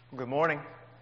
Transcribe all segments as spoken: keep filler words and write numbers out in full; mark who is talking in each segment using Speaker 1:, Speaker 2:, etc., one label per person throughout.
Speaker 1: Good morning.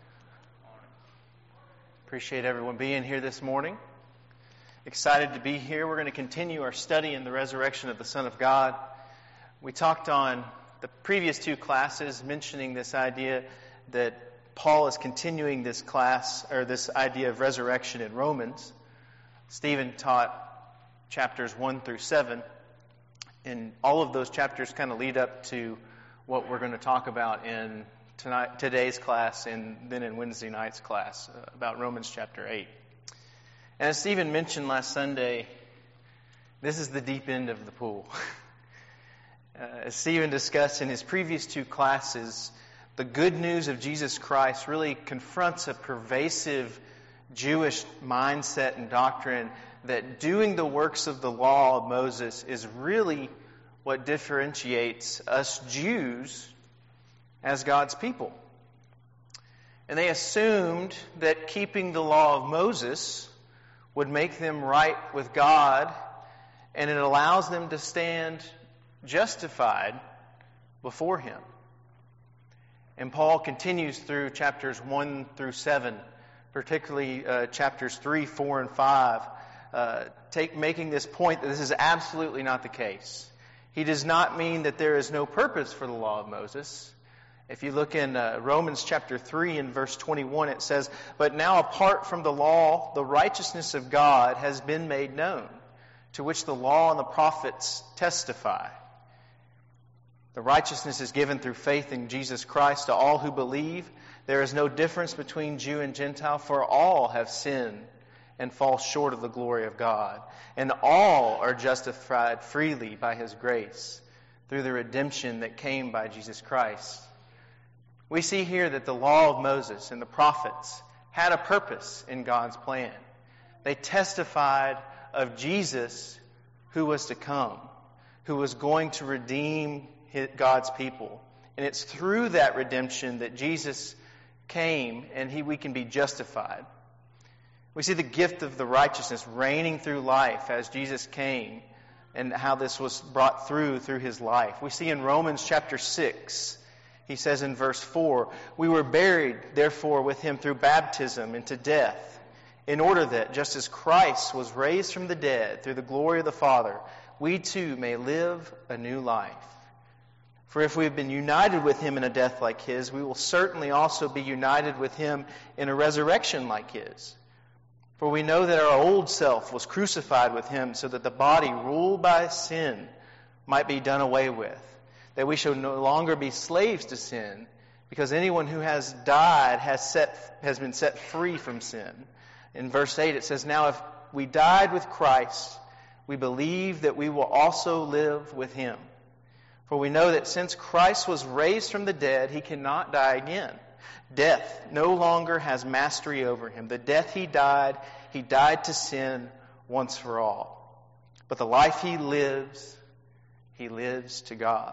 Speaker 1: Appreciate everyone being here this morning. Excited to be here. We're going to continue our study in the resurrection of the Son of God. We talked on the previous two classes mentioning this idea that Paul is continuing this class, or this idea of resurrection in Romans. Stephen taught chapters one through seven, and all of those chapters kind of lead up to what we're going to talk about in Tonight, today's class, and then in Wednesday night's class uh, about Romans chapter eight. And as Stephen mentioned last Sunday, this is the deep end of the pool. uh, as Stephen discussed in his previous two classes, the good news of Jesus Christ really confronts a pervasive Jewish mindset and doctrine that doing the works of the law of Moses is really what differentiates us Jews as God's people. And they assumed that keeping the law of Moses would make them right with God, and it allows them to stand justified before Him. And Paul continues through chapters one through seven, particularly uh, chapters three, four, and five, uh, take, making this point that this is absolutely not the case. He does not mean that there is no purpose for the law of Moses. If you look in uh, Romans chapter three and verse twenty-one, it says, "But now apart from the law, the righteousness of God has been made known, to which the law and the prophets testify. The righteousness is given through faith in Jesus Christ to all who believe. There is no difference between Jew and Gentile, for all have sinned and fall short of the glory of God. And all are justified freely by His grace, through the redemption that came by Jesus Christ." We see here that the law of Moses and the prophets had a purpose in God's plan. They testified of Jesus who was to come, who was going to redeem God's people. And it's through that redemption that Jesus came and he, we can be justified. We see the gift of the righteousness reigning through life as Jesus came, and how this was brought through through His life. We see in Romans chapter six, he says in verse four, "We were buried, therefore, with Him through baptism into death, in order that, just as Christ was raised from the dead through the glory of the Father, we too may live a new life. For if we have been united with Him in a death like His, we will certainly also be united with Him in a resurrection like His. For we know that our old self was crucified with Him, so that the body ruled by sin might be done away with, that we shall no longer be slaves to sin, because anyone who has died has set has been set free from sin." In verse eight it says, "Now if we died with Christ, we believe that we will also live with Him. For we know that since Christ was raised from the dead, He cannot die again. Death no longer has mastery over Him. The death He died, He died to sin once for all. But the life He lives, He lives to God."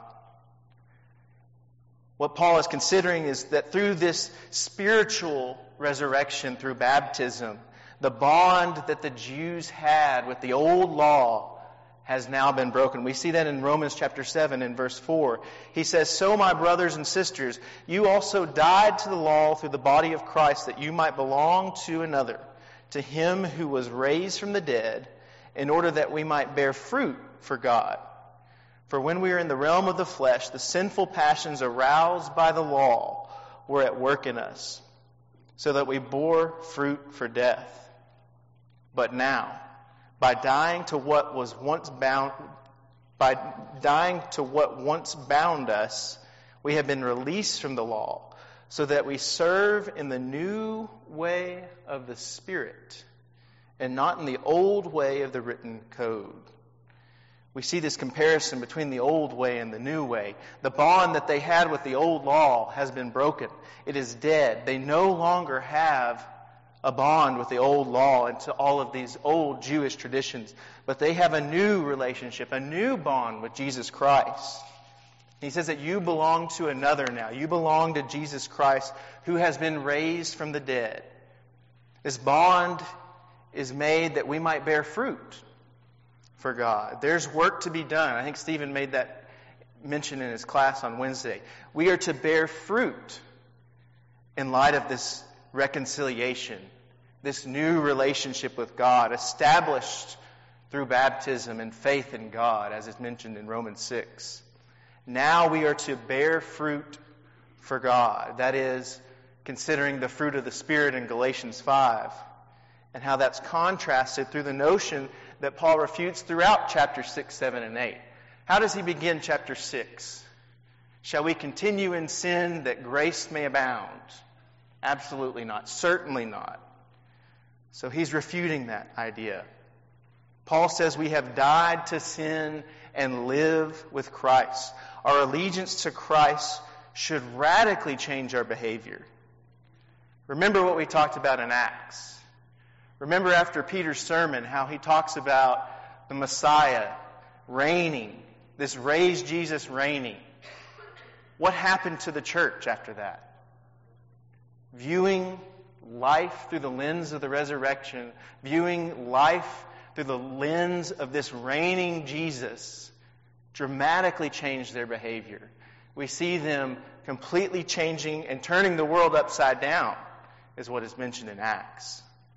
Speaker 1: What Paul is considering is that through this spiritual resurrection, through baptism, the bond that the Jews had with the old law has now been broken. We see that in Romans chapter seven and verse four. He says, "So my brothers and sisters, you also died to the law through the body of Christ, that you might belong to another, to Him who was raised from the dead, in order that we might bear fruit for God. For when we were in the realm of the flesh, the sinful passions aroused by the law were at work in us, so that we bore fruit for death. But now, by dying to what was once bound, by dying to what once bound us, we have been released from the law, so that we serve in the new way of the Spirit, and not in the old way of the written code." We see this comparison between the old way and the new way. The bond that they had with the old law has been broken. It is dead. They no longer have a bond with the old law and to all of these old Jewish traditions, but they have a new relationship, a new bond with Jesus Christ. He says that you belong to another now. You belong to Jesus Christ, who has been raised from the dead. This bond is made that we might bear fruit for God. There's work to be done. I think Stephen made that mention in his class on Wednesday. We are to bear fruit. in light of this reconciliation, this new relationship with God, established through baptism and faith in God, as is mentioned in Romans six. Now we are to bear fruit for God. That is, considering the fruit of the Spirit in Galatians five, and how that's contrasted through the notion that Paul refutes throughout chapters six, seven, and eight. How does he begin chapter six? Shall we continue in sin that grace may abound? Absolutely not. Certainly not. So he's refuting that idea. Paul says we have died to sin and live with Christ. Our allegiance to Christ should radically change our behavior. Remember what we talked about in Acts. Remember after Peter's sermon how he talks about the Messiah reigning, this raised Jesus reigning. What happened to the church after that? Viewing life through the lens of the resurrection, viewing life through the lens of this reigning Jesus, dramatically changed their behavior. We see them completely changing and turning the world upside down, is what is mentioned in Acts.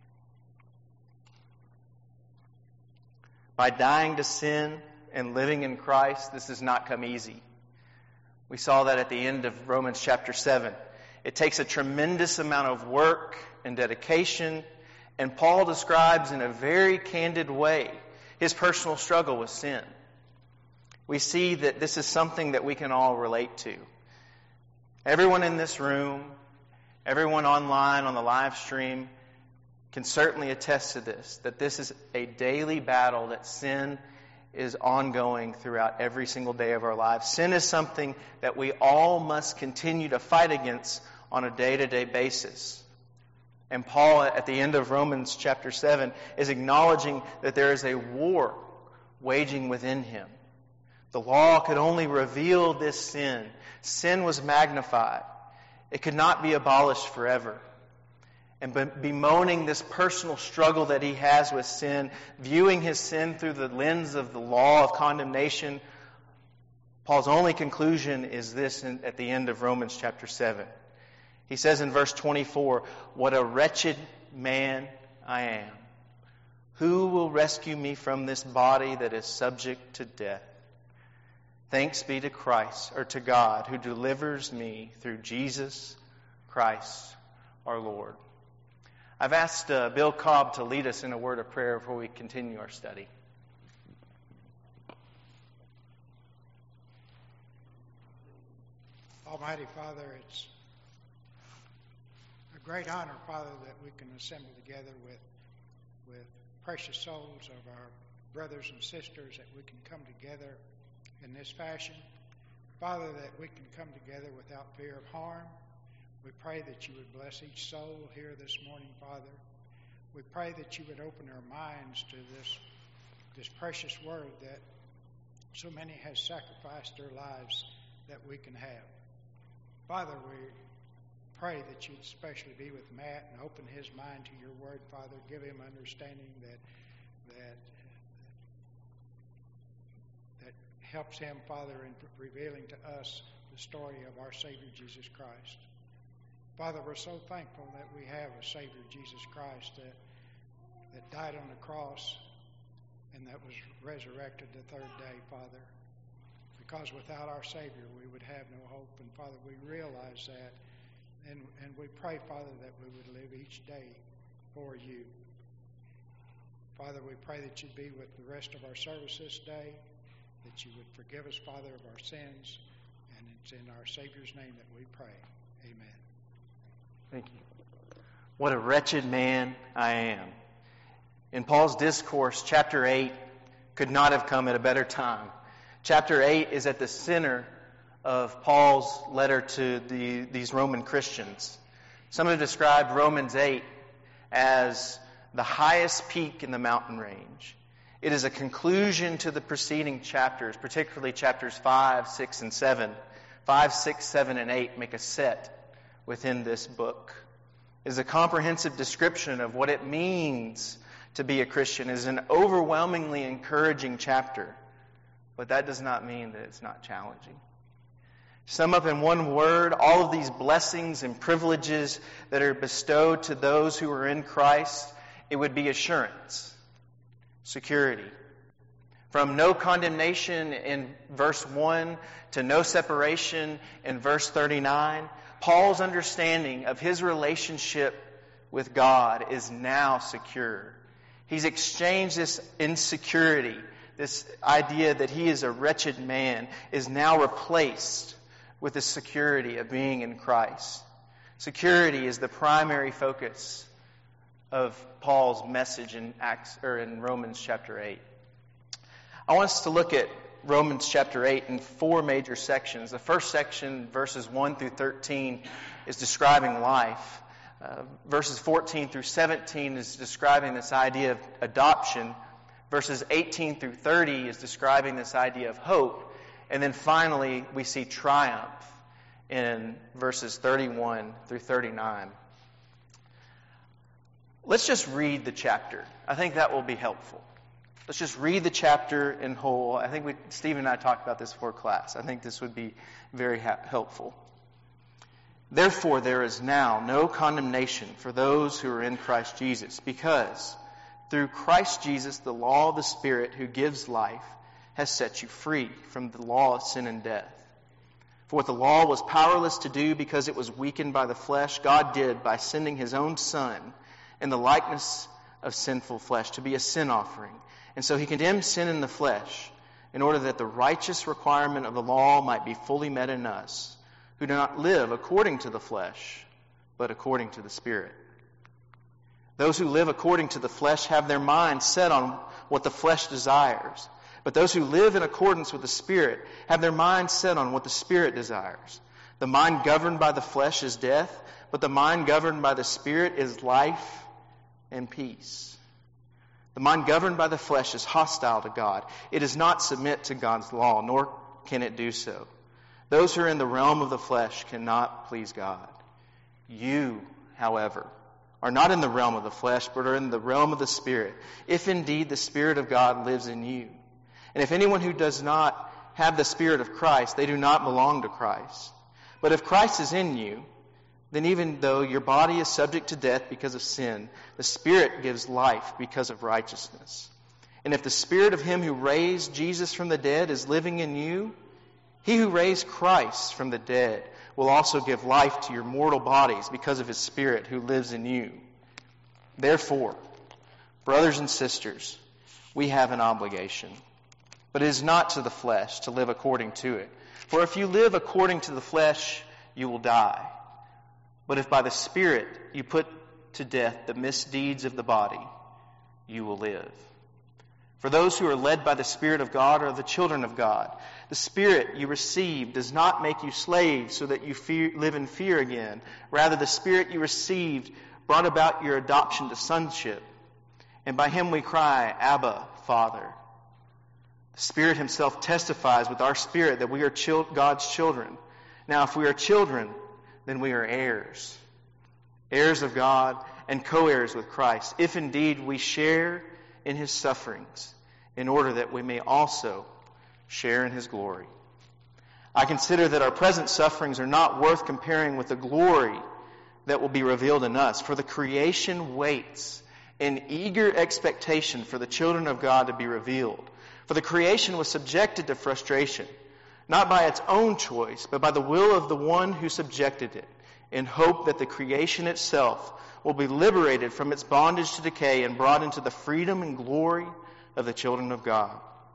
Speaker 1: By dying to sin and living in Christ, this does not come easy. We saw that at the end of Romans chapter seven. It takes a tremendous amount of work and dedication, and Paul describes in a very candid way his personal struggle with sin. We see that this is something that we can all relate to. Everyone in this room, everyone online on the live stream can certainly attest to this, that this is a daily battle, that sin is ongoing throughout every single day of our lives. Sin is something that we all must continue to fight against on a day-to-day basis. And Paul, at the end of Romans chapter seven, is acknowledging that there is a war waging within him. The law could only reveal this sin. Sin was magnified. It could not be abolished forever. And bemoaning this personal struggle that he has with sin, viewing his sin through the lens of the law of condemnation, Paul's only conclusion is this in, at the end of Romans chapter seven. He says in verse twenty-four, "What a wretched man I am. Who will rescue me from this body that is subject to death? Thanks be to Christ, or to God, who delivers me through Jesus Christ our Lord." I've asked uh, Bill Cobb to lead us in a word of prayer before we continue our study.
Speaker 2: Almighty Father, it's a great honor, Father, that we can assemble together with, with precious souls of our brothers and sisters, that we can come together in this fashion. Father, that we can come together without fear of harm. We pray that you would bless each soul here this morning, Father. We pray that you would open our minds to this, this precious word that so many has sacrificed their lives that we can have. Father, we pray that you'd especially be with Matt and open his mind to your word, Father. Give him understanding that that that helps him, Father, in revealing to us the story of our Savior Jesus Christ. Father, we're so thankful that we have a Savior, Jesus Christ, that, that died on the cross and that was resurrected the third day, Father. Because without our Savior, we would have no hope. And Father, we realize that. And, and we pray, Father, that we would live each day for you. Father, we pray that you'd be with the rest of our service this day, that you would forgive us, Father, of our sins. And it's in our Savior's name that we pray. Amen.
Speaker 1: Thank you. What a wretched man I am. In Paul's discourse, chapter eight could not have come at a better time. Chapter eight is at the center of Paul's letter to the, these Roman Christians. Some have described Romans eight as the highest peak in the mountain range. It is a conclusion to the preceding chapters, particularly chapters five, six, and seven. five, six, seven, and eight make a set within this book. It is a comprehensive description of what it means to be a Christian. It is an overwhelmingly encouraging chapter. But that does not mean that it's not challenging. Sum up in one word, all of these blessings and privileges that are bestowed to those who are in Christ, it would be assurance, security. From no condemnation in verse one to no separation in verse thirty-nine, Paul's understanding of his relationship with God is now secure. He's exchanged this insecurity, this idea that he is a wretched man, is now replaced with the security of being in Christ. Security is the primary focus of Paul's message in Acts or in Romans chapter eight. I want us to look at Romans chapter eight in four major sections. The first section, verses one through thirteen, is describing life. Uh, verses fourteen through seventeen is describing this idea of adoption. Verses eighteen through thirty is describing this idea of hope. And then finally, we see triumph in verses thirty-one through thirty-nine. Let's just read the chapter. I think that will be helpful. Let's just read the chapter in whole. I think we, Stephen and I talked about this before class. I think this would be very ha- helpful. Therefore, there is now no condemnation for those who are in Christ Jesus, because through Christ Jesus, the law of the Spirit who gives life has set you free from the law of sin and death. For what the law was powerless to do because it was weakened by the flesh, God did by sending His own Son in the likeness of sinful flesh to be a sin offering. And so He condemned sin in the flesh in order that the righteous requirement of the law might be fully met in us, who do not live according to the flesh, but according to the Spirit. Those who live according to the flesh have their mind set on what the flesh desires. But those who live in accordance with the Spirit have their mind set on what the Spirit desires. The mind governed by the flesh is death, but the mind governed by the Spirit is life and peace. The mind governed by the flesh is hostile to God. It does not submit to God's law, nor can it do so. Those who are in the realm of the flesh cannot please God. You, however, are not in the realm of the flesh, but are in the realm of the Spirit, if indeed the Spirit of God lives in you. And if anyone who does not have the Spirit of Christ, they do not belong to Christ. But if Christ is in you, then even though your body is subject to death because of sin, the Spirit gives life because of righteousness. And if the Spirit of Him who raised Jesus from the dead is living in you, He who raised Christ from the dead will also give life to your mortal bodies because of His Spirit who lives in you. Therefore, brothers and sisters, we have an obligation. But it is not to the flesh to live according to it. For if you live according to the flesh, you will die. But if by the Spirit you put to death the misdeeds of the body, you will live. For those who are led by the Spirit of God are the children of God. The Spirit you received does not make you slaves so that you fear, live in fear again. Rather, the Spirit you received brought about your adoption to sonship. And by Him we cry, Abba, Father. The Spirit Himself testifies with our spirit that we are chil- God's children. Now, if we are children, then we are heirs. Heirs of God and co-heirs with Christ, if indeed we share in His sufferings, in order that we may also share in His glory. I consider that our present sufferings are not worth comparing with the glory that will be revealed in us. For the creation waits in eager expectation for the children of God to be revealed. For the creation was subjected to frustration, not by its own choice, but by the will of the one who subjected it, in hope that the creation itself will be liberated from its bondage to decay and brought into the freedom and glory of the children of God.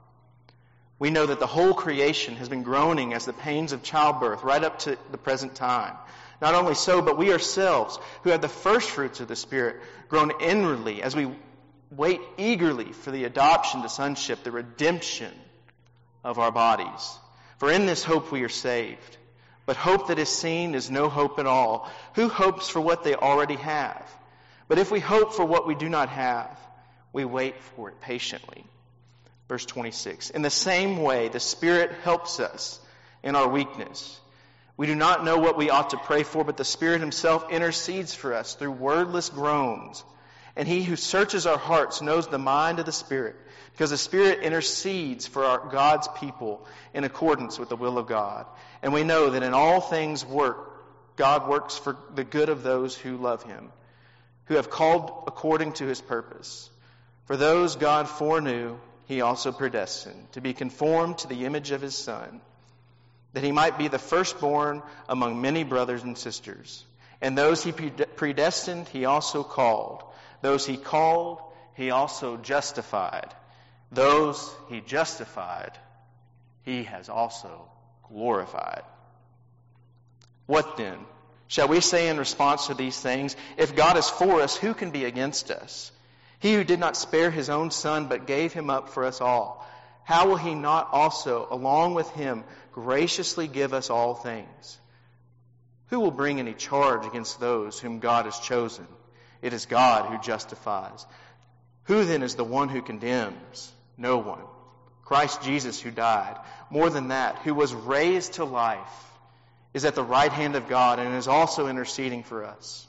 Speaker 1: We know that the whole creation has been groaning as the pains of childbirth right up to the present time. Not only so, but we ourselves, who have the first fruits of the Spirit, groan inwardly as we wait eagerly for the adoption to sonship, the redemption of our bodies. For in this hope we are saved. But hope that is seen is no hope at all. Who hopes for what they already have? But if we hope for what we do not have, we wait for it patiently. Verse twenty-six. In the same way, the Spirit helps us in our weakness. We do not know what we ought to pray for, but the Spirit Himself intercedes for us through wordless groans. And He who searches our hearts knows the mind of the Spirit, because the Spirit intercedes for our God's people in accordance with the will of God. And we know that in all things work, God works for the good of those who love Him, who have called according to His purpose. For those God foreknew, He also predestined to be conformed to the image of His Son, that He might be the firstborn among many brothers and sisters. And those He predestined, He also called. Those He called, He also justified. Those He justified, He has also glorified. What then? Shall we say in response to these things, if God is for us, who can be against us? He who did not spare His own Son, but gave Him up for us all, how will He not also, along with Him, graciously give us all things? Who will bring any charge against those whom God has chosen? It is God who justifies. Who then is the one who condemns? No one. Christ Jesus, who died, more than that, who was raised to life, is at the right hand of God and is also interceding for us.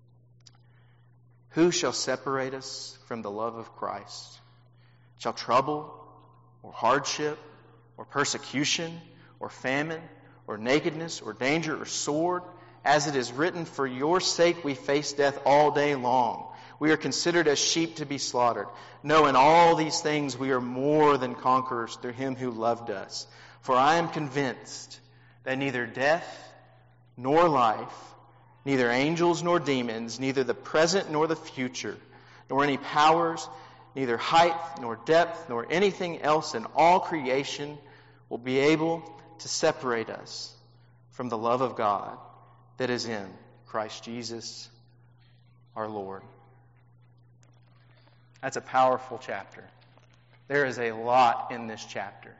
Speaker 1: Who shall separate us from the love of Christ? Shall trouble, or hardship, or persecution, or famine, or nakedness, or danger, or sword? As it is written, for your sake we face death all day long. We are considered as sheep to be slaughtered. No, in all these things we are more than conquerors through Him who loved us. For I am convinced that neither death nor life, neither angels nor demons, neither the present nor the future, nor any powers, neither height nor depth, nor anything else in all creation will be able to separate us from the love of God that is in Christ Jesus our Lord. That's a powerful chapter. There is a lot in this chapter.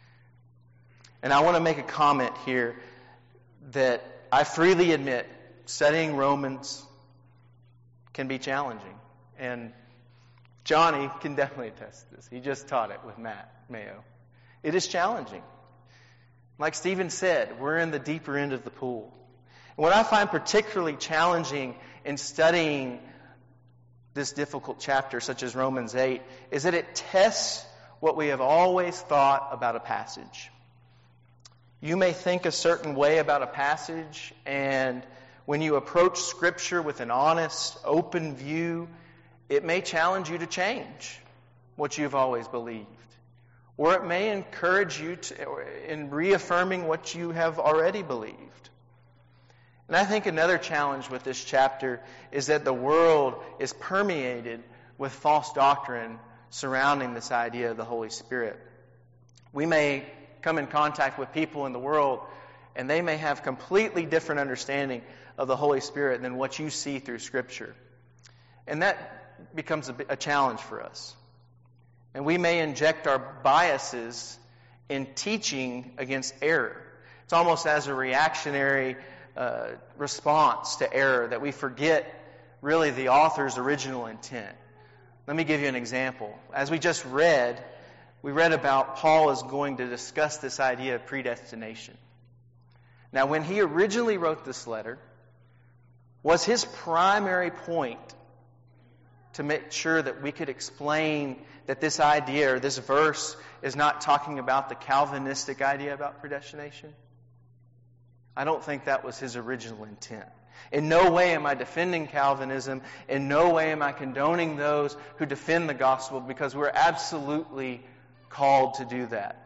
Speaker 1: And I want to make a comment here that I freely admit studying Romans can be challenging. And Johnny can definitely attest to this. He just taught it with Matt Mayo. It is challenging. Like Stephen said, we're in the deeper end of the pool. And what I find particularly challenging in studying this difficult chapter, such as Romans eight, is that it tests what we have always thought about a passage. You may think a certain way about a passage, and when you approach Scripture with an honest, open view, it may challenge you to change what you've always believed. Or it may encourage you to, in reaffirming what you have already believed. And I think another challenge with this chapter is that the world is permeated with false doctrine surrounding this idea of the Holy Spirit. We may come in contact with people in the world, and they may have completely different understanding of the Holy Spirit than what you see through Scripture. And that becomes a, a challenge for us. And we may inject our biases in teaching against error. It's almost as a reactionary uh, response to error that we forget really the author's original intent. Let me give you an example. As we just read, we read about Paul is going to discuss this idea of predestination. Now, when he originally wrote this letter, was his primary point to make sure that we could explain that this idea or this verse is not talking about the Calvinistic idea about predestination? I don't think that was his original intent. In no way am I defending Calvinism. In no way am I condoning those who defend the gospel, because we're absolutely called to do that.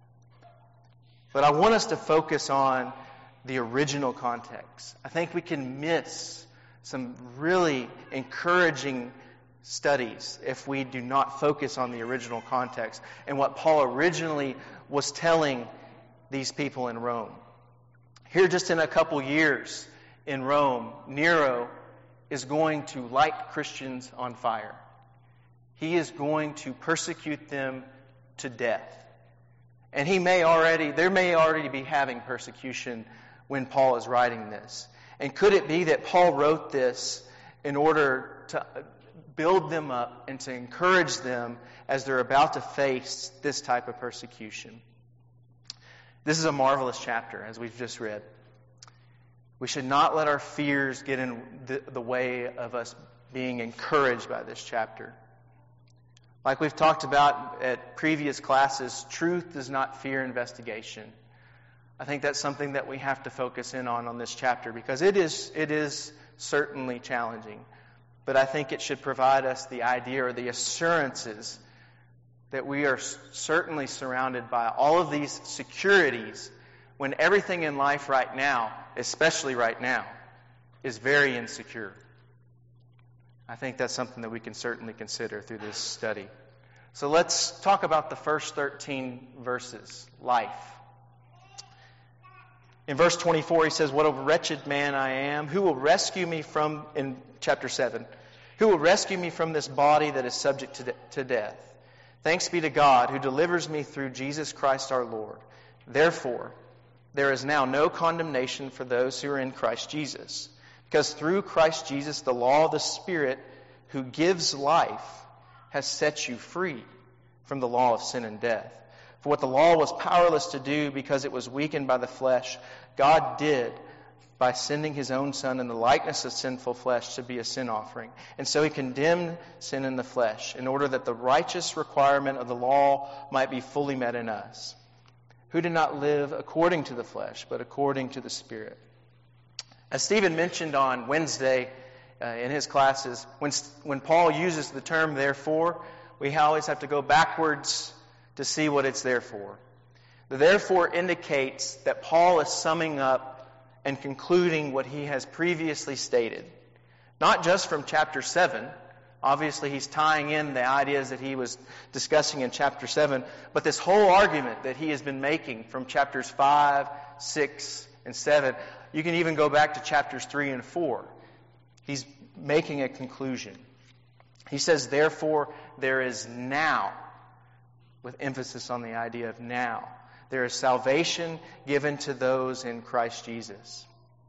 Speaker 1: But I want us to focus on the original context. I think we can miss some really encouraging studies if we do not focus on the original context and what Paul originally was telling these people in Rome. Here, just in a couple years in Rome, Nero is going to light Christians on fire. He is going to persecute them to death. And he may already, there may already be having persecution when Paul is writing this. And could it be that Paul wrote this in order to build them up and to encourage them as they're about to face this type of persecution? This is a marvelous chapter, as we've just read. We should not let our fears get in the, the way of us being encouraged by this chapter. Like we've talked about at previous classes, truth does not fear investigation. I think that's something that we have to focus in on on this chapter because it is it is certainly challenging. But I think it should provide us the idea or the assurances that we are certainly surrounded by all of these securities when everything in life right now, especially right now, is very insecure. I think that's something that we can certainly consider through this study. So let's talk about the first thirteen verses, life. In verse twenty-four, he says, "What a wretched man I am. Who will rescue me from," in chapter seven, "who will rescue me from this body that is subject to, de- to death? Thanks be to God who delivers me through Jesus Christ our Lord. Therefore, there is now no condemnation for those who are in Christ Jesus. Because through Christ Jesus, the law of the Spirit who gives life has set you free from the law of sin and death. For what the law was powerless to do because it was weakened by the flesh, God did by sending His own Son in the likeness of sinful flesh to be a sin offering. And so He condemned sin in the flesh in order that the righteous requirement of the law might be fully met in us, who did not live according to the flesh, but according to the Spirit." As Stephen mentioned on Wednesday uh, in his classes, when, when Paul uses the term therefore, we always have to go backwards to see what it's there for. The therefore indicates that Paul is summing up and concluding what he has previously stated. Not just from chapter seven. Obviously, he's tying in the ideas that he was discussing in chapter seven, but this whole argument that he has been making from chapters five, six, and seven. You can even go back to chapters three and four. He's making a conclusion. He says, therefore, there is now, with emphasis on the idea of now, there is salvation given to those in Christ Jesus.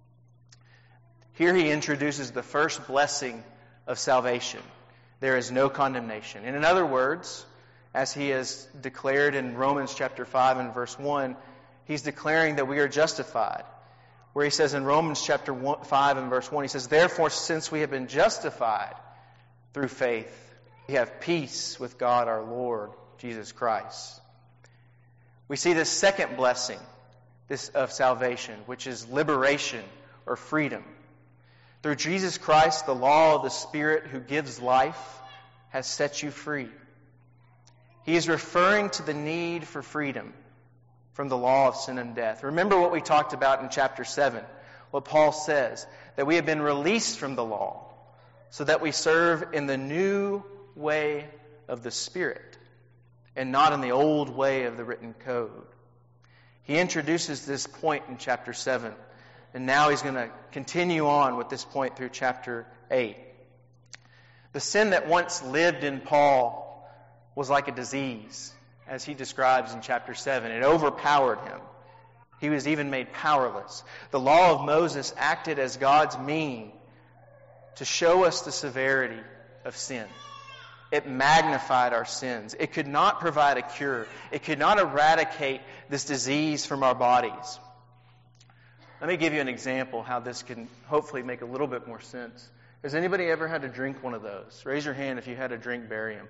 Speaker 1: Here he introduces the first blessing of salvation. There is no condemnation. And in other words, as he has declared in Romans chapter five and verse one, he's declaring that we are justified. Where he says in Romans chapter five and verse one, he says, "Therefore, since we have been justified through faith, we have peace with God our Lord, Jesus Christ." We see this second blessing this of salvation, which is liberation or freedom. Through Jesus Christ, the law of the Spirit who gives life has set you free. He is referring to the need for freedom from the law of sin and death. Remember what we talked about in chapter seven, what Paul says, that we have been released from the law so that we serve in the new way of the Spirit and not in the old way of the written code. He introduces this point in chapter seven, and now he's going to continue on with this point through chapter eight. The sin that once lived in Paul was like a disease, as he describes in chapter seven. It overpowered him. He was even made powerless. The law of Moses acted as God's mean to show us the severity of sin. It magnified our sins. It could not provide a cure. It could not eradicate this disease from our bodies. Let me give you an example how this can hopefully make a little bit more sense. Has anybody ever had to drink one of those? Raise your hand if you had to drink barium.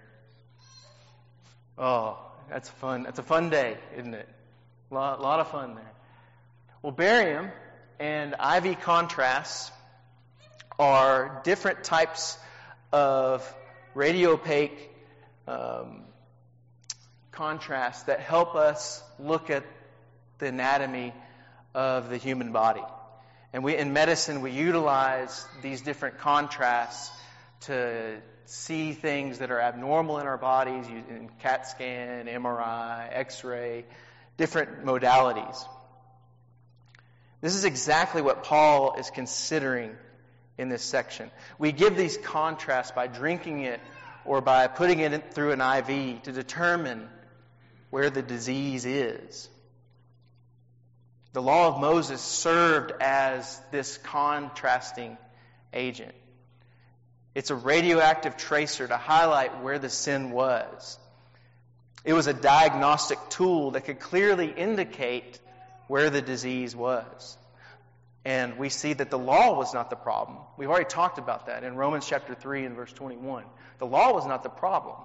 Speaker 1: Oh, that's fun. That's a fun day, isn't it? A lot, lot of fun there. Well, barium and I V contrasts are different types of radiopaque um, contrasts that help us look at the anatomy of the human body. And we, in medicine, we utilize these different contrasts to see things that are abnormal in our bodies, using CAT scan, M R I, X-ray, different modalities. This is exactly what Paul is considering in this section. We give these contrasts by drinking it or by putting it in through an I V to determine where the disease is. The law of Moses served as this contrasting agent. It's a radioactive tracer to highlight where the sin was. It was a diagnostic tool that could clearly indicate where the disease was. And we see that the law was not the problem. We've already talked about that in Romans chapter three and verse twenty-one. The law was not the problem.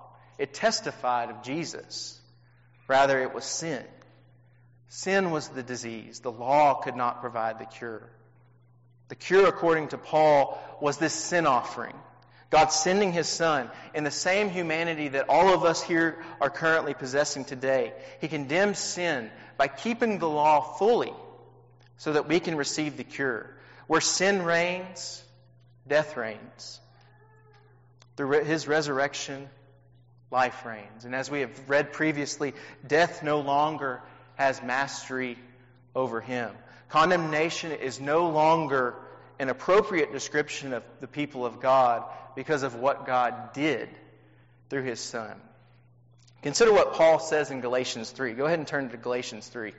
Speaker 1: it testified of Jesus. Rather, it was sin. Sin was the disease. The law could not provide the cure. The cure, according to Paul, was this sin offering. God sending His Son in the same humanity that all of us here are currently possessing today. He condemns sin by keeping the law fully so that we can receive the cure. Where sin reigns, death reigns. Through His resurrection, life reigns. And as we have read previously, death no longer has mastery over Him. Condemnation is no longer an appropriate description of the people of God because of what God did through His Son. Consider what Paul says in Galatians three. Go ahead and turn to Galatians three.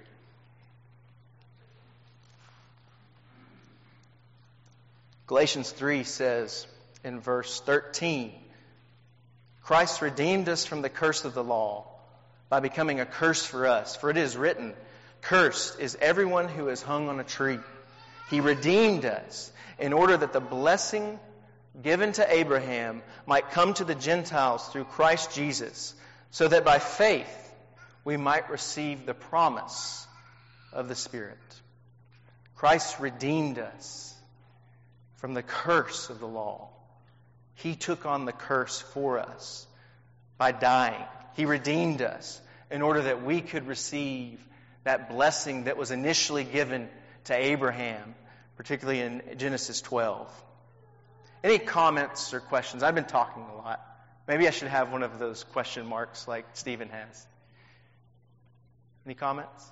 Speaker 1: Galatians three says in verse thirteen, Christ redeemed us from the curse of the law by becoming a curse for us. For it is written, cursed is everyone who is hung on a tree. He redeemed us in order that the blessing given to Abraham might come to the Gentiles through Christ Jesus, so that by faith we might receive the promise of the Spirit. Christ redeemed us from the curse of the law. He took on the curse for us by dying. He redeemed us in order that we could receive that blessing that was initially given to Abraham, particularly in Genesis twelve. Any comments or questions? I've been talking a lot. Maybe I should have one of those question marks like Stephen has. Any comments?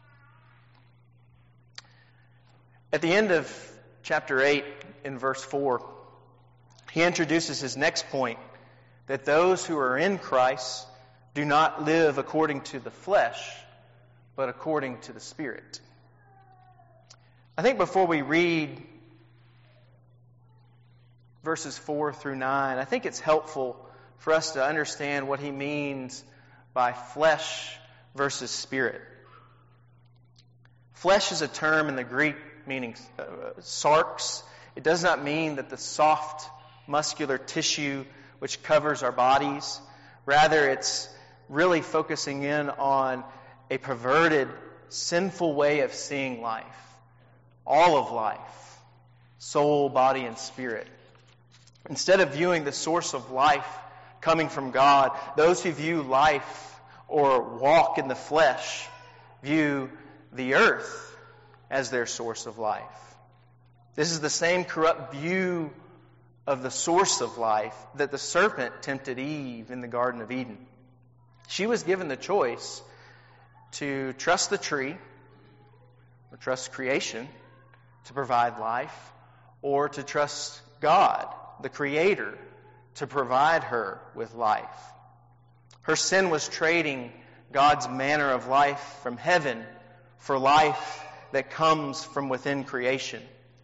Speaker 1: At the end of chapter eight, in verse four, he introduces his next point, that those who are in Christ do not live according to the flesh, but according to the Spirit. I think before we read verses four through nine, I think it's helpful for us to understand what he means by flesh versus spirit. Flesh is a term in the Greek meaning uh, sarx. It does not mean that the soft, muscular tissue which covers our bodies. Rather, it's really focusing in on a perverted, sinful way of seeing life. All of life. Soul, body, and spirit. Instead of viewing the source of life coming from God, those who view life or walk in the flesh view the earth as their source of life. This is the same corrupt view of the source of life that the serpent tempted Eve in the Garden of Eden. She was given the choice to trust the tree, or trust creation to provide life, or to trust God, the Creator, to provide her with life. Her sin was trading God's manner of life from heaven for life that comes from within creation.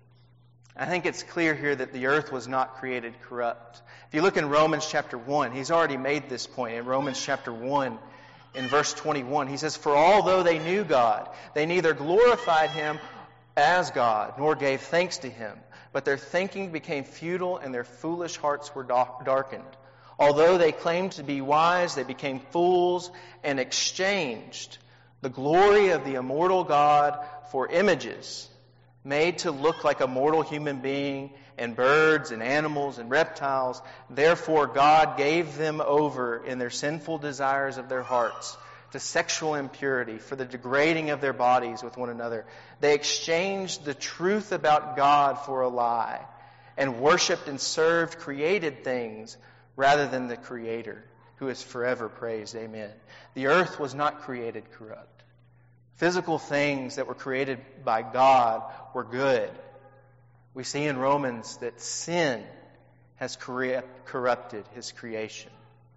Speaker 1: I think it's clear here that the earth was not created corrupt. If you look in Romans chapter one, he's already made this point. In Romans chapter one, in verse twenty-one, he says, "For although they knew God, they neither glorified Him as God, nor gave thanks to Him. But their thinking became futile, and their foolish hearts were darkened. Although they claimed to be wise, they became fools, and exchanged the glory of the immortal God for images made to look like a mortal human being, and birds and animals and reptiles. Therefore God gave them over in their sinful desires of their hearts to sexual impurity, for the degrading of their bodies with one another. They exchanged the truth about God for a lie, and worshipped and served created things rather than the Creator, who is forever praised." Amen. The earth was not created corrupt. Physical things that were created by God were good. We see in Romans that sin has corrupted His creation.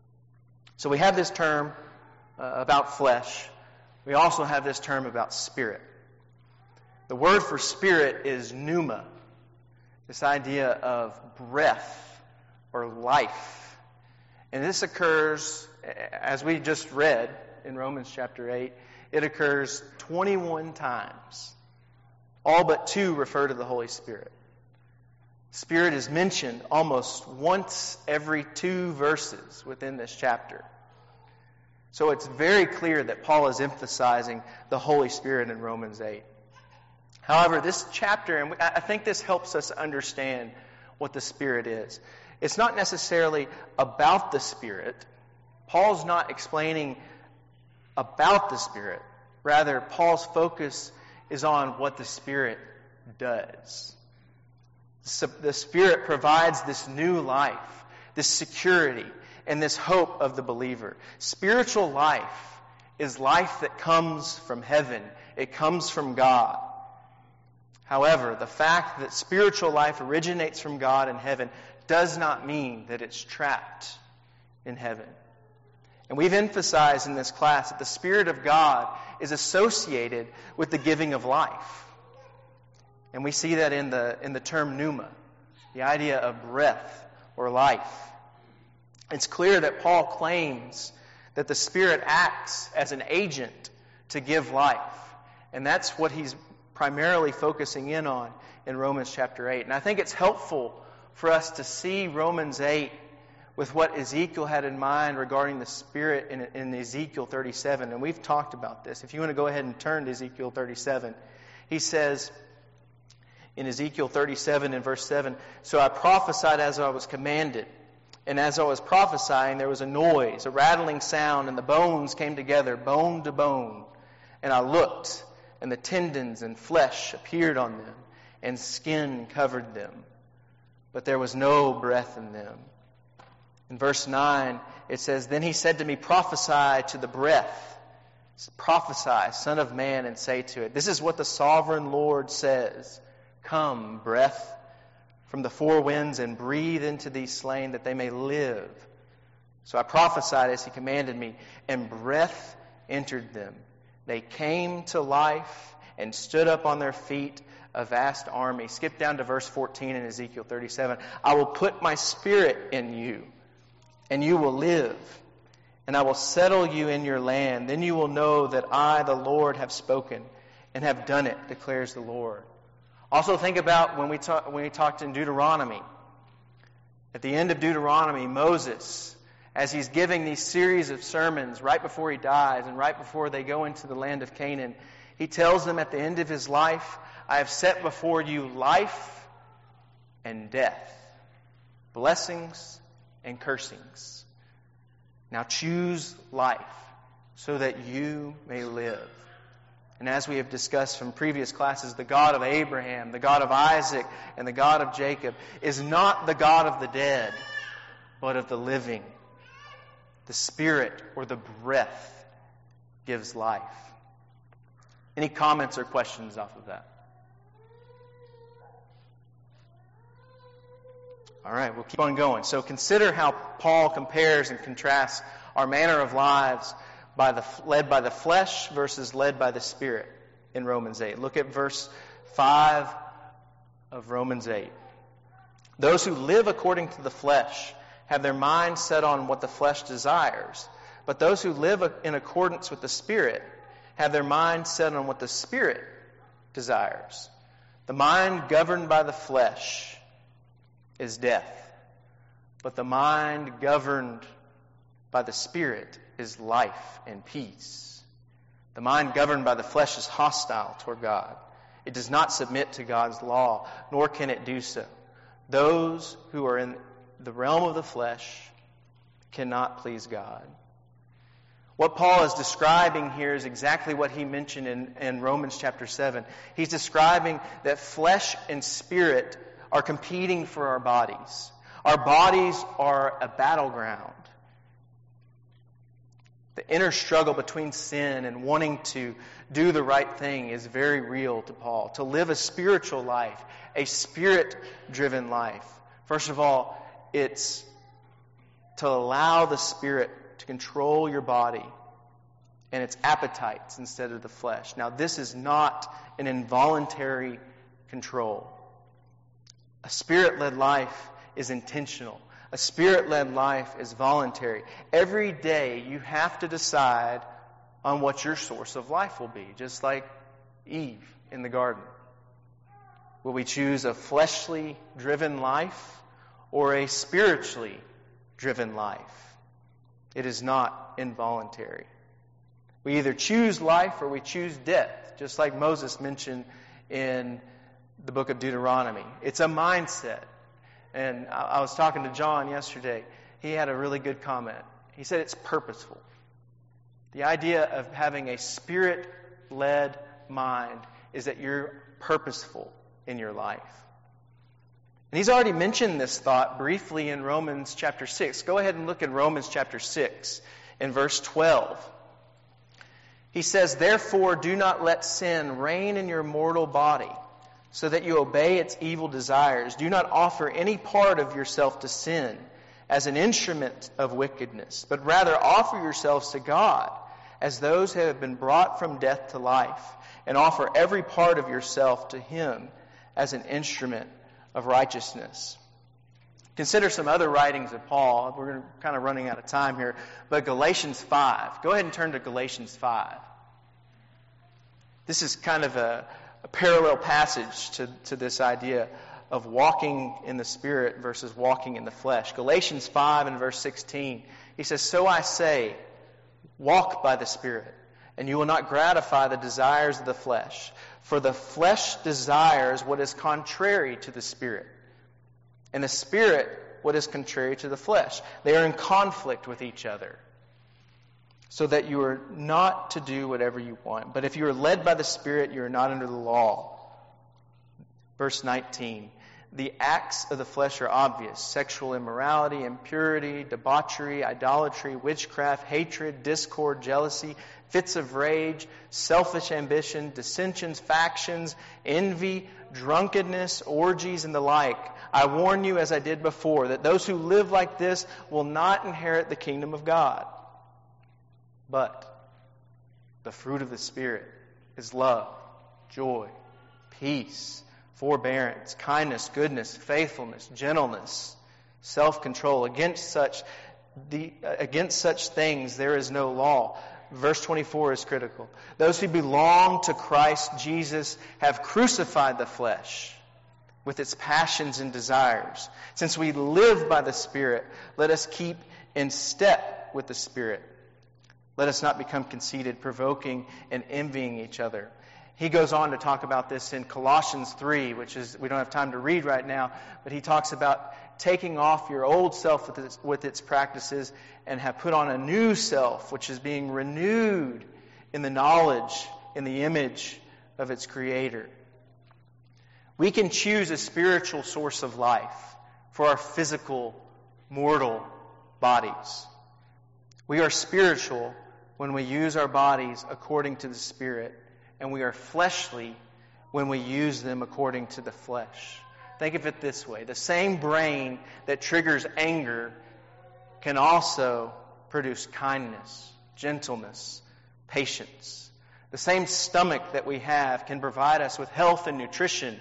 Speaker 1: So we have this term uh, about flesh. We also have this term about spirit. The word for spirit is pneuma. This idea of breath or life. And this occurs, as we just read in Romans chapter eight, it occurs twenty-one times. All but two refer to the Holy Spirit. Spirit is mentioned almost once every two verses within this chapter. So it's very clear that Paul is emphasizing the Holy Spirit in Romans eight. However, this chapter, and I think this helps us understand what the Spirit is. It's not necessarily about the Spirit. Paul's not explaining about the Spirit. Rather, Paul's focus is on what the Spirit does. The Spirit provides this new life, this security, and this hope of the believer. Spiritual life is life that comes from heaven. It comes from God. However, the fact that spiritual life originates from God in heaven does not mean that it's trapped in heaven. And we've emphasized in this class that the Spirit of God is associated with the giving of life. And we see that in the in the term pneuma, the idea of breath or life. It's clear that Paul claims that the Spirit acts as an agent to give life. And that's what he's primarily focusing in on in Romans chapter eight. And I think it's helpful for us to see Romans eight with what Ezekiel had in mind regarding the Spirit in, in Ezekiel thirty-seven. And we've talked about this. If you want to go ahead and turn to Ezekiel thirty-seven, he says in Ezekiel thirty-seven and verse seven, "So I prophesied as I was commanded. And as I was prophesying, there was a noise, a rattling sound, and the bones came together, bone to bone. And I looked, and the tendons and flesh appeared on them, and skin covered them. But there was no breath in them." In verse nine, it says, "Then he said to me, prophesy to the breath. Prophesy, Son of Man, and say to it, this is what the sovereign Lord says. Come, breath, from the four winds, and breathe into these slain that they may live. So I prophesied as he commanded me, and breath entered them. They came to life and stood up on their feet, a vast army." Skip down to verse fourteen in Ezekiel thirty-seven. "I will put my Spirit in you, and you will live, and I will settle you in your land. Then you will know that I, the Lord, have spoken and have done it, declares the Lord." Also think about when we talk, when we talked in Deuteronomy. At the end of Deuteronomy, Moses, as he's giving these series of sermons right before he dies and right before they go into the land of Canaan, he tells them at the end of his life, "I have set before you life and death, blessings and cursings. Now choose life so that you may live." And as we have discussed from previous classes, the God of Abraham, the God of Isaac, and the God of Jacob is not the God of the dead, but of the living. The Spirit, or the breath, gives life. Any comments or questions off of that? All right, we'll keep on going. So consider how Paul compares and contrasts our manner of lives by the led by the flesh versus led by the Spirit in Romans eight. Look at verse five of Romans eight. "Those who live according to the flesh have their mind set on what the flesh desires. But those who live in accordance with the Spirit have their mind set on what the Spirit desires. The mind governed by the flesh is death, but the mind governed by the Spirit is life and peace. The mind governed by the flesh is hostile toward God. It does not submit to God's law, nor can it do so. Those who are in the realm of the flesh cannot please God." What Paul is describing here is exactly what he mentioned in, in Romans chapter seven. He's describing that flesh and spirit are competing for our bodies. Our bodies are a battleground. The inner struggle between sin and wanting to do the right thing is very real to Paul. To live a spiritual life, a Spirit-driven life. First of all, it's to allow the Spirit to control your body and its appetites instead of the flesh. Now, this is not an involuntary control. A Spirit-led life is intentional. A Spirit-led life is voluntary. Every day you have to decide on what your source of life will be, just like Eve in the garden. Will we choose a fleshly driven life or a spiritually driven life? It is not involuntary. We either choose life or we choose death, just like Moses mentioned in the book of Deuteronomy. It's a mindset. And I, I was talking to John yesterday. He had a really good comment. He said it's purposeful. The idea of having a Spirit-led mind is that you're purposeful in your life. And he's already mentioned this thought briefly in Romans chapter six. Go ahead and look at Romans chapter six in verse twelve. He says, "Therefore do not let sin reign in your mortal body, so that you obey its evil desires. Do not offer any part of yourself to sin as an instrument of wickedness, but rather offer yourselves to God as those who have been brought from death to life, and offer every part of yourself to Him as an instrument of righteousness." Consider some other writings of Paul. We're kind of running out of time here. But Galatians five. Go ahead and turn to Galatians five. This is kind of a, a parallel passage to, to this idea of walking in the Spirit versus walking in the flesh. Galatians five and verse sixteen. He says, "So I say, walk by the Spirit, and you will not gratify the desires of the flesh. For the flesh desires what is contrary to the Spirit, and the Spirit what is contrary to the flesh. They are in conflict with each other, so that you are not to do whatever you want. But if you are led by the Spirit, you are not under the law." Verse nineteen. "The acts of the flesh are obvious: sexual immorality, impurity, debauchery, idolatry, witchcraft, hatred, discord, jealousy, fits of rage, selfish ambition, dissensions, factions, envy, drunkenness, orgies, and the like. I warn you, as I did before, that those who live like this will not inherit the kingdom of God. But the fruit of the Spirit is love, joy, peace, forbearance, kindness, goodness, faithfulness, gentleness, self-control. Against such the against such things there is no law." Verse twenty-four is critical. "Those who belong to Christ Jesus have crucified the flesh with its passions and desires. Since we live by the Spirit, let us keep in step with the Spirit. Let us not become conceited, provoking and envying each other." He goes on to talk about this in Colossians three, which is, we don't have time to read right now, but he talks about taking off your old self with its, with its practices and have put on a new self, which is being renewed in the knowledge, in the image of its Creator. We can choose a spiritual source of life for our physical, mortal bodies. We are spiritual when we use our bodies according to the Spirit, and we are fleshly when we use them according to the flesh. Think of it this way. The same brain that triggers anger can also produce kindness, gentleness, patience. The same stomach that we have can provide us with health and nutrition,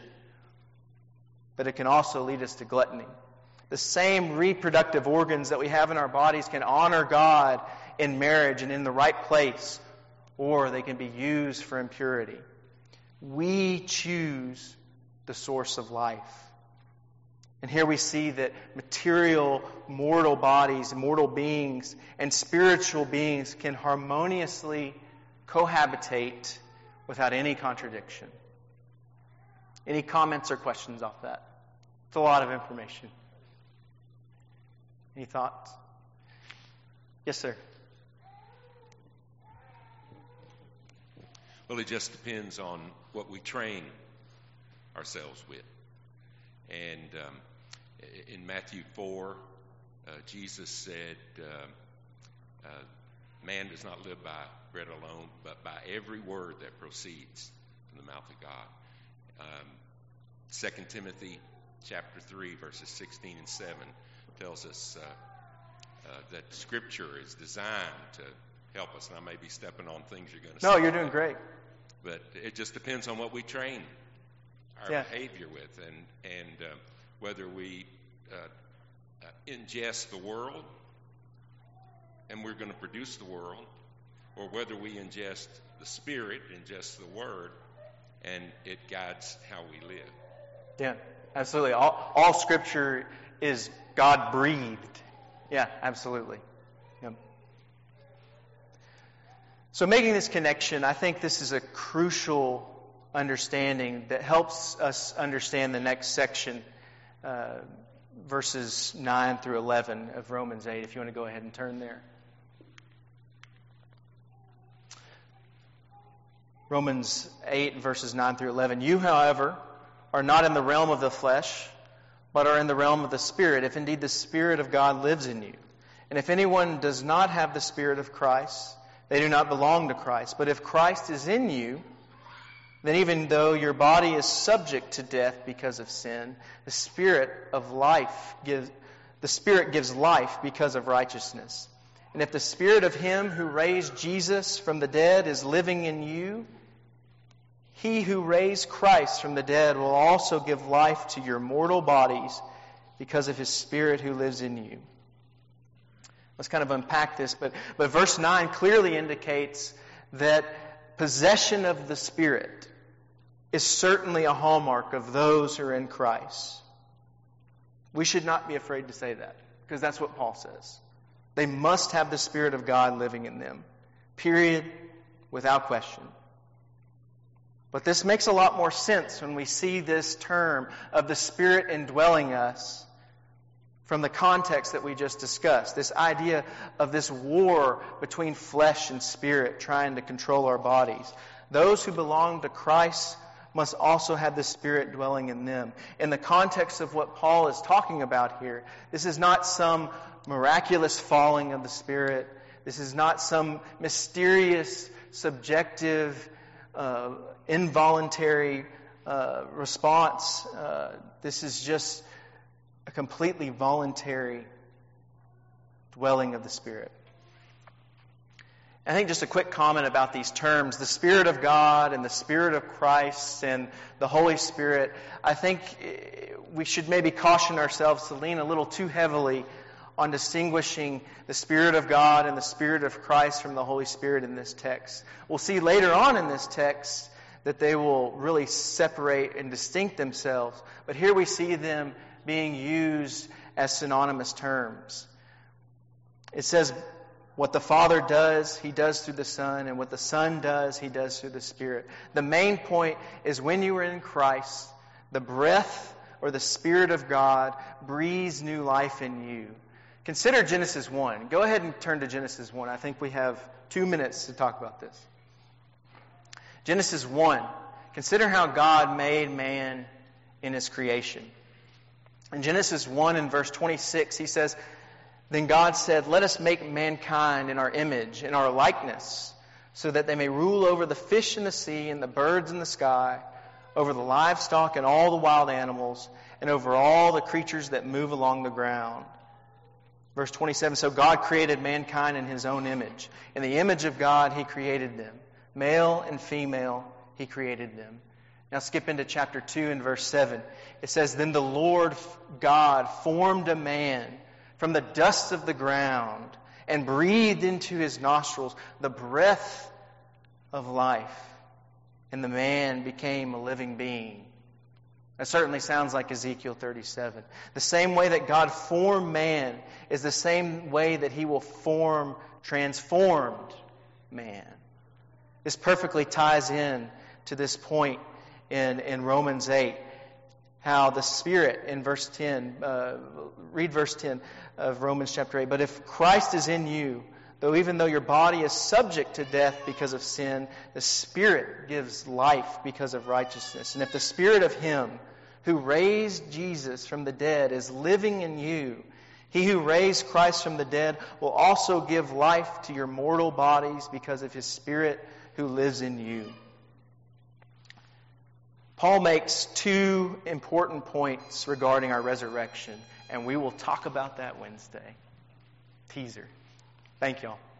Speaker 1: but it can also lead us to gluttony. The same reproductive organs that we have in our bodies can honor God in marriage and in the right place, or they can be used for impurity. We choose the source of life. And here we see that material, mortal bodies, mortal beings, and spiritual beings can harmoniously cohabitate without any contradiction. Any comments or questions off that? It's a lot of information. Any thoughts? Yes, sir.
Speaker 3: Well, it just depends on what we train ourselves with. And um, in Matthew four, uh, Jesus said, uh, uh, man does not live by bread alone, but by every word that proceeds from the mouth of God. Um, Second Timothy chapter three, verses sixteen and seven tells us uh, uh, that Scripture is designed to help us. And I may be stepping on things you're going to say.
Speaker 1: No, you're doing great.
Speaker 3: But it just depends on what we train our
Speaker 1: yeah.
Speaker 3: behavior with, and and uh, whether we uh, uh, ingest the world, and we're going to produce the world, or whether we ingest the Spirit, ingest the Word, and it guides how we live.
Speaker 1: Yeah, absolutely. All, all Scripture is God-breathed. Yeah, absolutely. Yeah. So making this connection, I think this is a crucial understanding that helps us understand the next section, uh, verses nine through eleven of Romans eight, if you want to go ahead and turn there. Romans eight, verses nine through eleven. You, however, are not in the realm of the flesh, but are in the realm of the Spirit, if indeed the Spirit of God lives in you. And if anyone does not have the Spirit of Christ, they do not belong to Christ. But if Christ is in you, then even though your body is subject to death because of sin, the Spirit of life gives the Spirit gives life because of righteousness. And if the Spirit of Him who raised Jesus from the dead is living in you, He who raised Christ from the dead will also give life to your mortal bodies because of His Spirit who lives in you. Let's kind of unpack this, but, but verse nine clearly indicates that possession of the Spirit is certainly a hallmark of those who are in Christ. We should not be afraid to say that, because that's what Paul says. They must have the Spirit of God living in them. Period. Without question. But this makes a lot more sense when we see this term of the Spirit indwelling us from the context that we just discussed. This idea of this war between flesh and spirit trying to control our bodies. Those who belong to Christ must also have the Spirit dwelling in them. In the context of what Paul is talking about here, this is not some miraculous falling of the Spirit. This is not some mysterious, subjective, uh, involuntary uh, response. Uh, this is just a completely voluntary dwelling of the Spirit. I think just a quick comment about these terms, the Spirit of God and the Spirit of Christ and the Holy Spirit. I think we should maybe caution ourselves to lean a little too heavily on distinguishing the Spirit of God and the Spirit of Christ from the Holy Spirit in this text. We'll see later on in this text that they will really separate and distinct themselves. But here we see them being used as synonymous terms. It says, what the Father does, He does through the Son, and what the Son does, He does through the Spirit. The main point is when you are in Christ, the breath or the Spirit of God breathes new life in you. Consider Genesis one. Go ahead and turn to Genesis one. I think we have two minutes to talk about this. Genesis one. Consider how God made man in His creation. In Genesis one and verse twenty-six, He says, then God said, let us make mankind in our image, in our likeness, so that they may rule over the fish in the sea and the birds in the sky, over the livestock and all the wild animals, and over all the creatures that move along the ground. Verse twenty-seven, so God created mankind in His own image. In the image of God, He created them. Male and female, He created them. Now skip into chapter two and verse seven. It says, then the Lord God formed a man from the dust of the ground and breathed into his nostrils the breath of life. And the man became a living being. That certainly sounds like Ezekiel thirty-seven. The same way that God formed man is the same way that He will form transformed man. This perfectly ties in to this point in, in Romans eight. How the Spirit, in verse ten, uh, read verse ten of Romans chapter eight. But if Christ is in you, though even though your body is subject to death because of sin, the Spirit gives life because of righteousness. And if the Spirit of Him who raised Jesus from the dead is living in you, He who raised Christ from the dead will also give life to your mortal bodies because of His Spirit who lives in you. Paul makes two important points regarding our resurrection, and we will talk about that Wednesday. Teaser. Thank y'all.